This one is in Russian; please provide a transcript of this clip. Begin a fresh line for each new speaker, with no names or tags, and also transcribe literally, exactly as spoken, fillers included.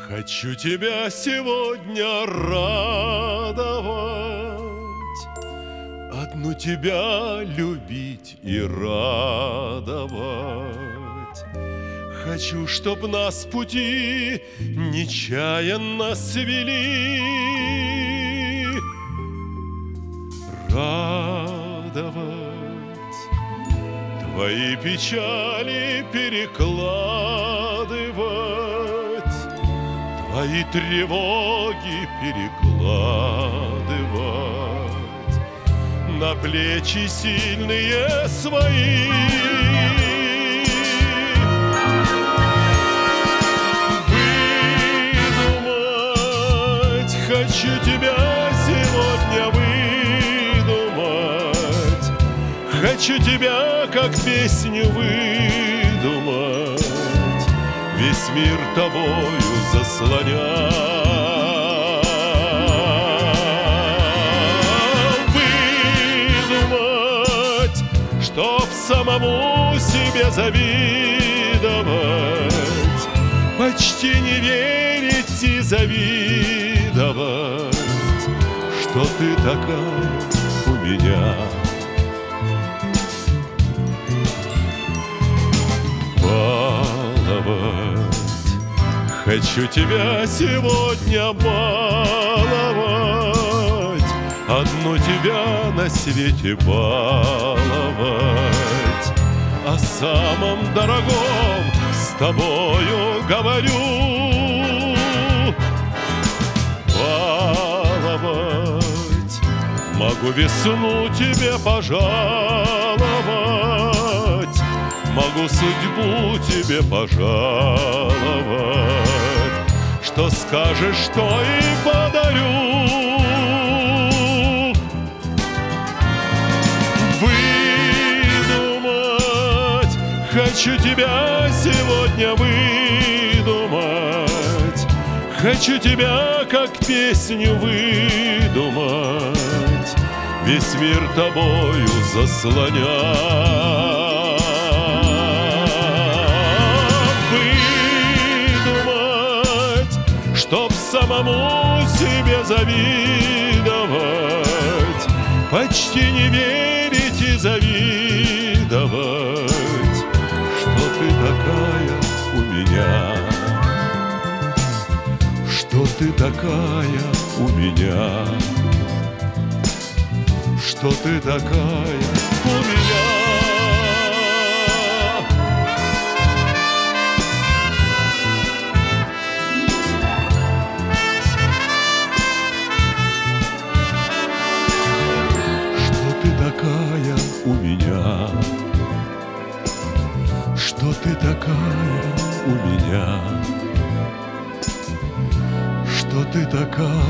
Хочу тебя сегодня радовать, одну тебя любить и радовать. Хочу, чтоб нас пути нечаянно свели, радовать, твои печали перекладывать, твои тревоги перекладывать на плечи сильные свои. Выдумать хочу тебя сегодня выдумать, хочу тебя как песню выдумать, весь мир тобою заслонять. Выдумать, чтоб самому себе завидовать, почти не верить и завидовать, что ты такая у меня. Хочу тебя сегодня баловать, одну тебя на свете баловать, о самом дорогом с тобою говорю. Баловать, могу весну тебе пожаловать, могу судьбу тебе пожаловать, что скажешь, то и подарю. Выдумать хочу тебя сегодня выдумать, хочу тебя как песню выдумать, весь мир тобою заслонять. Чтоб самому себе завидовать, почти не верить и завидовать, что ты такая у меня, что ты такая у меня, что ты такая у меня. Такая у меня, что ты такая у меня, что ты такая